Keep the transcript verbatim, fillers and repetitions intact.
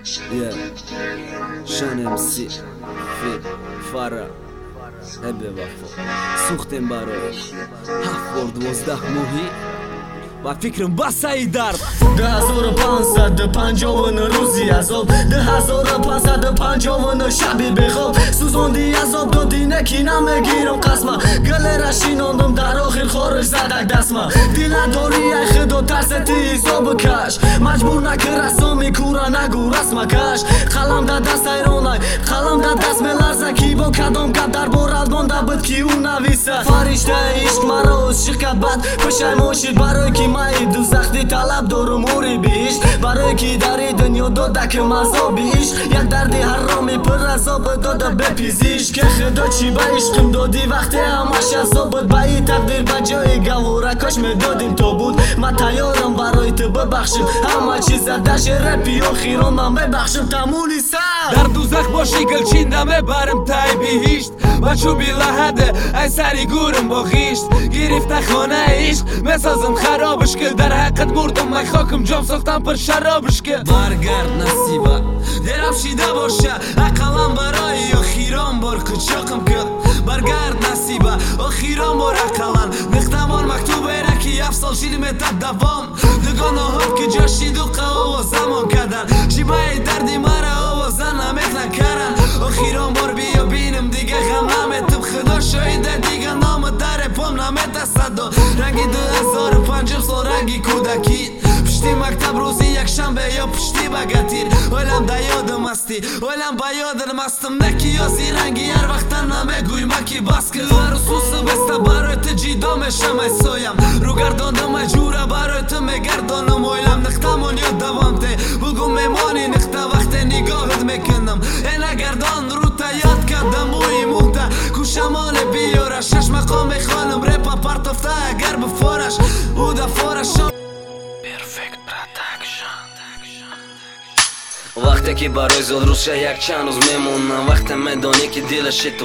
Yeah, شان امسی فی فرا هبه وفا سوختیم برای هفت بار دوازده ماهی و فکرم بس ای درد ده هزار و پانصد و پنجاون روزی عذاب ده هزار و پانصد و پنجاون شبی بخواب سوزوندی عذاب دادی نکی نمیگیرم قسمه گله را شیناندم در آخر خارج زدک دستمه دیل نداری ای خدا ترستی حساب کش مجبور نکر رسامی کورا نگو رسم کش قلم در دست ایرانای قلم در دست ملرزه کی با کدام کد در بارد مانده بود کی او نویسه فرشته عشق مرا از شرکت بد پشیمان شد برای کی مای دوزختی طلب دارم اوری بیش برای کی در دنیا داده که مذابیش یک دردی حرامی پر عذاب داده بپیزیش که خدا چی به عشقم دادی وقتی همش عذاب بود به این تقدیر به جای گواره کاش میدادیم تا بود من تیارم برای تو ببخشم همه چیز دش رپی و خیران من ببخشم تمولی سر در دوزخ باشی گلچین دمه برم تای بیهیشت و چوبی لحده ای سری گورم با خیشت گرفته خانه عشق مسازم خرابش که در حقت مردم من خاکم جام ساختم پر شرابش که برگرد نصیبه درم شیده باشه اقلم برای اخیران بار کچاقم که برگرد نصیبه اخیران بار اقلن نختمان مکتوب ایرکی هفت سال شیدیم تا دوام دگان آهاب که جا شیدوق آوازم کردن شیبای دردی مرا آوازن نمیخنن کرن اخیران بار بیا بینم دیگه غم نمیتم خدا شایده دیگه نام در پام نمیت صدا رنگی دو هزار و پنجاه سال رنگی کودکی پشتی مکتب روزی یک شنبه یا پشتی بگتیر اولم دا یادم استی اولم با یادم استم نکی یازی رنگی هر وقتا نمیگوی مکی بس که هر سوسو بسته برای تو جیدامشم ای سویم رو گرداندم جوره برای تو میگردانم اویلم نختمون یا دوام ته بگو میمانی نخته وقت نگاهت میکنم این گردان رو تا یاد کردم بوی مونده کوشمان بیاره شش مقام خانم رپا پرتفته اگر بفارش او دفارش وقتی که برای زل روشه یک چند روز میمونم وقتی میدانی که دلش تو